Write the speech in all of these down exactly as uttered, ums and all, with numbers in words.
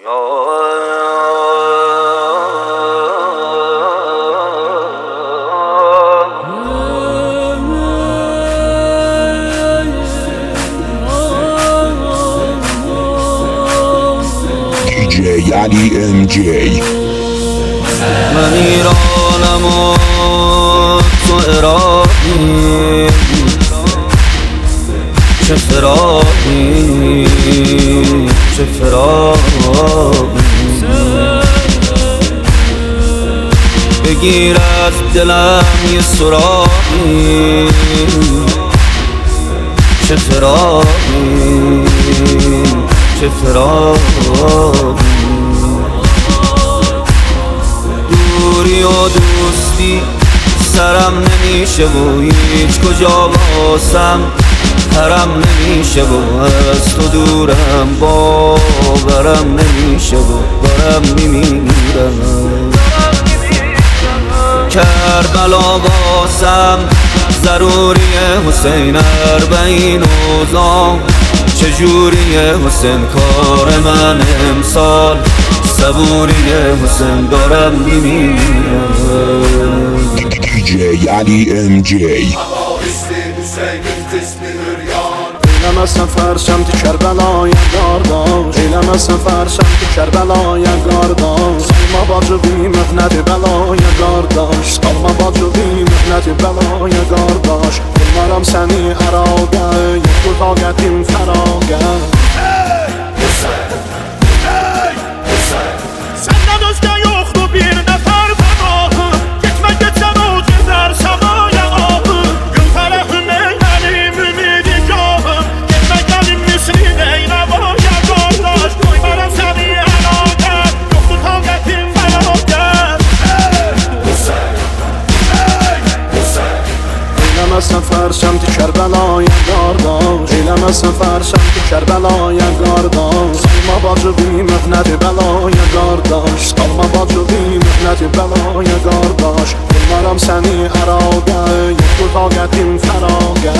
دی جی علی ام جی. من ایرانم و تو عراقی، چه فراقی چه فراقی. بگیر از دلم یه سراغی، چه فراقی چه فراقی. دوری و دوستی سرم نمیشه و هیچ کجا باسم حرم نمیشه و از تو دورم باورم نمیشه و دارم میمیرم. کربلا باسم ضروریه حسین، اربعین اوزام چجوریه حسین، کار من امسال صبوریه حسین، دارم میمیرم. دی جی علی ام جی. Eylemezsen fersem diker belaya qardaş, Eylemezsen fersem diker belaya qardaş. Salma bacı bir möhnəti belaya qardaş, Salma bacı bir möhnəti belaya qardaş. Bunlaram səni əraqə, yoxdur taqətim fəraqə. Səndən özgə yoxdur bir nəfər fəqahı, Getmə geçsən o gedər səmaya ahı. Gün fərəhim ey mənim ümidigahım, Getmə gəlim misrin ey nəvaya qardaş. Qoymaram səni əlaqə, yoxdur taqətim fəraqə. Eyləməzsən fərsəm dikər belaya qardaş, Eyləməzsən fərsəm dikər belaya qardaş. Salma bacı bir möhnəti belaya qardaş, Salma bacı bir möhnəti belaya qardaş. Bunlaram səni əraqə, yoxdur taqətim fəraqə.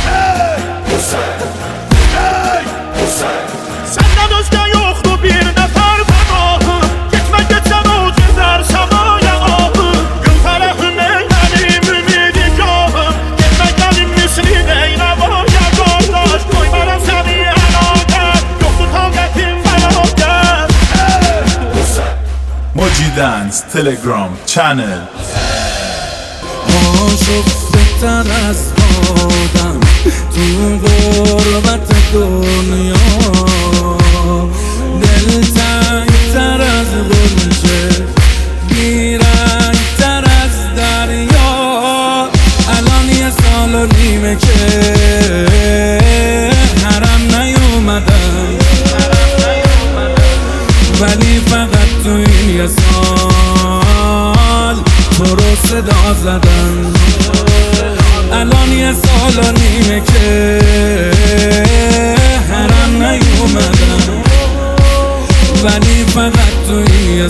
Səndən özgə yoxdur bir nəfər fəqahı, Getmə geçsən o gedər səmaya ahı. Gün fərəhim ey mənim ümidigahım, Getmə gəlim misrin ey nəvaya qardaş. Qoymaram səni əlaqə, yoxdur taqətim fəraqə. Moji Dance Telegram channel. آشفته‌تر از آدم تو غربت دنیا، دلتنگ‌تر از غنچه، بیرنگ‌تر از دریا. الان یه سال و نیمه که حرم نیومدم، ولی فقط تو این یه سال تو رو صدا زدن. الان یه سال و نیمه که حرم نیومدم، ولی فقط تو این یه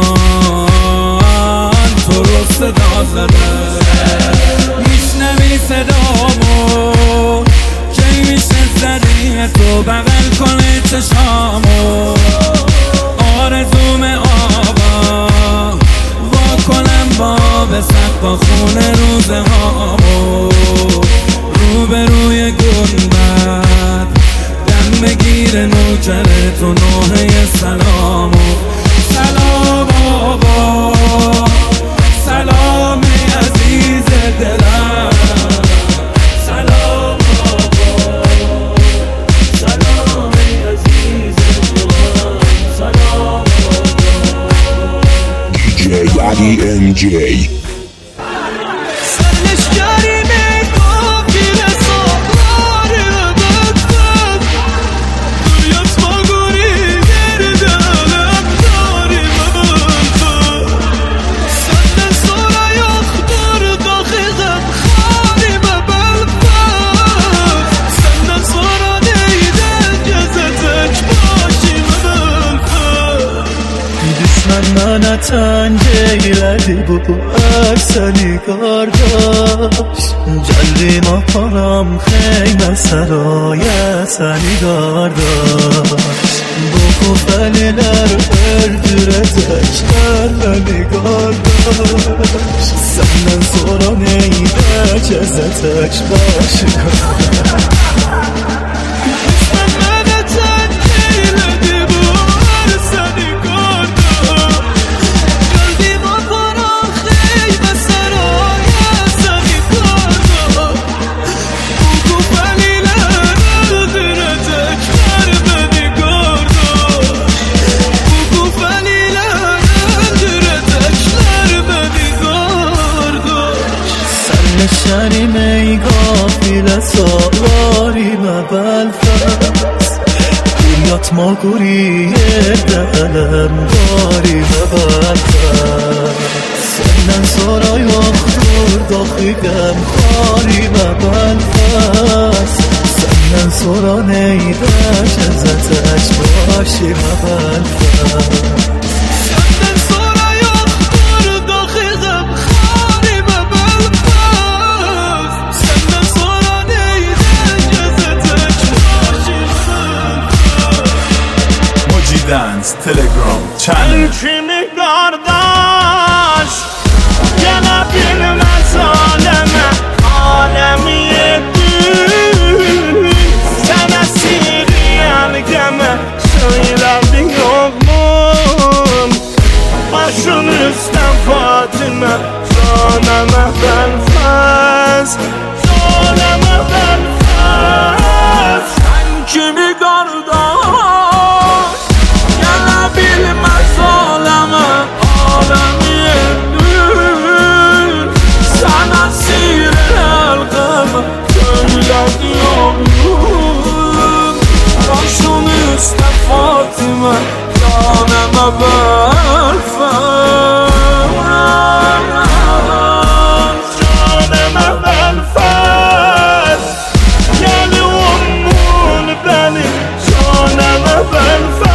سال تو رو صدا زدن. میشنوی صدامو کی میشه زدی تو بغل کنه چشامو. آرزوم آبا وا کنم باب سقف خونه روزه هامو. روبروی گنبد دم بگیر نوکر تو نوحه سلامو. سلام آبا سلام عزیز دلم، سلام آبا سلام عزیز دلم، سلام دی جی علی ام جی. منت انجیلدی bu seni kardeş Geldim aparam xeyme saraya seni kardeş Bu kufeliler öldürecekler beni kardeş Senden sonra neyde cezetek başına نشانیم ای قافله سواریم بلفز Dünyat maguri edelim darime bəlfəz Senden sonra yoktur daxiləm harime bəlfəz Senden sonra neydə gəzətək başime bəlfəz Dance Telegram channel Kimi kardeş gelebilmez aleme Alemi yedin sen esiriyen geme Söylerdin yok mu başın üstten Fatime Caneme benfez Caneme benfez Sen kimi kardeş bilmez aleme alemi yedin sana sihir halkama söylediyorum başın üstte Fatime caneme benfez caneme benfez geliyorum benim caneme benfez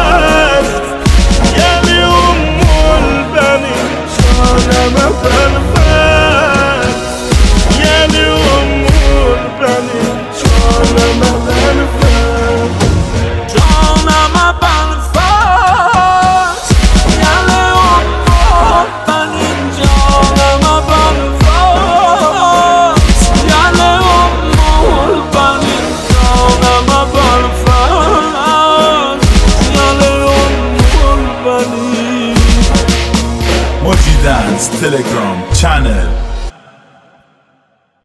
Caneme benfez Yeni umur beni Caneme benfez Caneme benfez Yeni umur beni Caneme benfez Yeni umur beni Caneme benfez Yeni umur beni Moji Dance Telegram channel